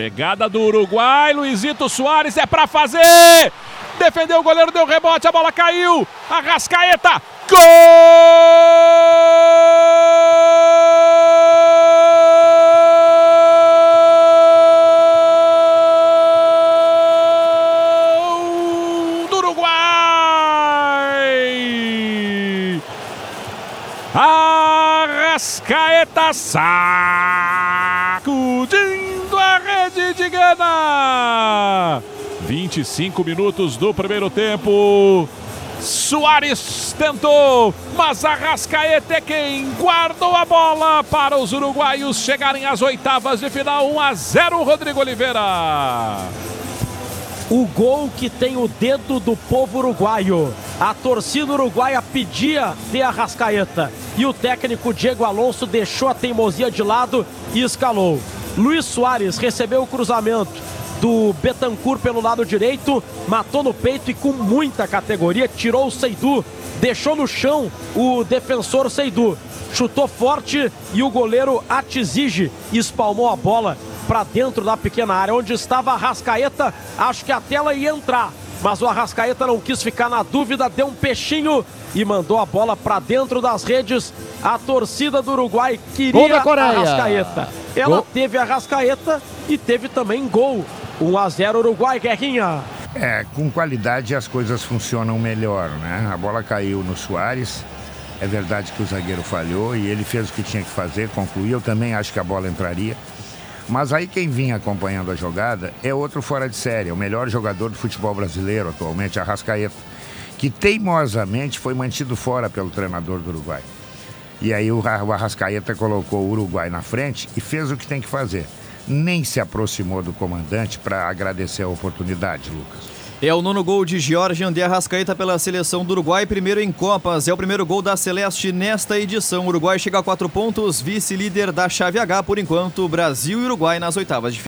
Chegada do Uruguai, Luizito Soares é pra fazer! Defendeu o goleiro, deu rebote, a bola caiu! Arrascaeta! Gol! Do Uruguai! Arrascaeta sacudindo a rede de Gana! 25 minutos do primeiro tempo. Soares tentou, mas Arrascaeta é quem guardou a bola para os uruguaios chegarem às oitavas de final. 1-0, Rodrigo Oliveira. O gol que tem o dedo do povo uruguaio. A torcida uruguaia pedia de Arrascaeta e o técnico Diego Alonso deixou a teimosia de lado e escalou. Luiz Soares recebeu o cruzamento do Betancur pelo lado direito, matou no peito e com muita categoria tirou o Seydou, deixou no chão o defensor Seydou, chutou forte e o goleiro Atizige espalmou a bola para dentro da pequena área onde estava Arrascaeta. Acho que a tela ia entrar, mas o Arrascaeta não quis ficar na dúvida, deu um peixinho e mandou a bola para dentro das redes. A torcida do Uruguai queria Arrascaeta. Ela teve Arrascaeta e teve também gol. 1-0 Uruguai, Guerrinha. Com qualidade as coisas funcionam melhor, né? A bola caiu no Soares. É verdade que o zagueiro falhou e ele fez o que tinha que fazer, concluiu. Eu também acho que a bola entraria. Mas aí quem vinha acompanhando a jogada é outro fora de série, o melhor jogador do futebol brasileiro atualmente, Arrascaeta, que teimosamente foi mantido fora pelo treinador do Uruguai. E aí o Arrascaeta colocou o Uruguai na frente e fez o que tem que fazer. Nem se aproximou do comandante para agradecer a oportunidade, Lucas. É o nono gol de Georgian de Arrascaeta pela seleção do Uruguai, primeiro em Copas. É o primeiro gol da Celeste nesta edição. O Uruguai chega a 4 pontos, vice-líder da chave H por enquanto. Brasil e Uruguai nas oitavas de final.